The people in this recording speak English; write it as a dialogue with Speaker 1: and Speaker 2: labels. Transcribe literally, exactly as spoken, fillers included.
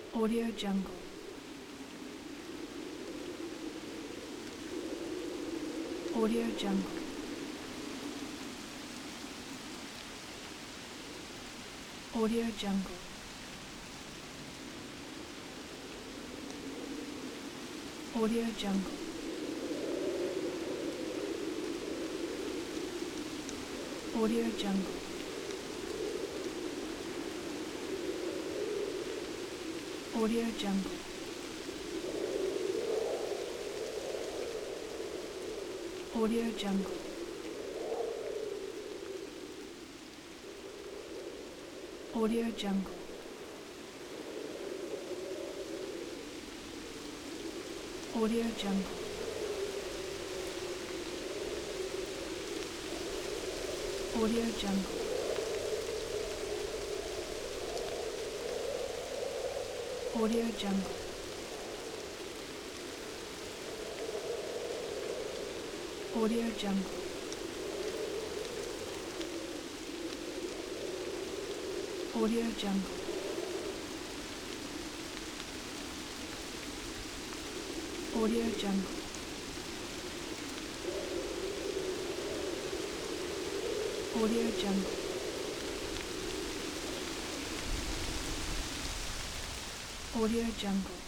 Speaker 1: Audio Jungle. Audio Jungle. Audio Jungle. Audio Jungle. Audio Jungle. Audio Jungle. Audio Jungle. Audio Jungle. Audio Jungle. Audio Jungle. Audio Jungle. Audio Jungle. Audio Jungle. Audio Jungle. Audio Jungle. Audio Jungle.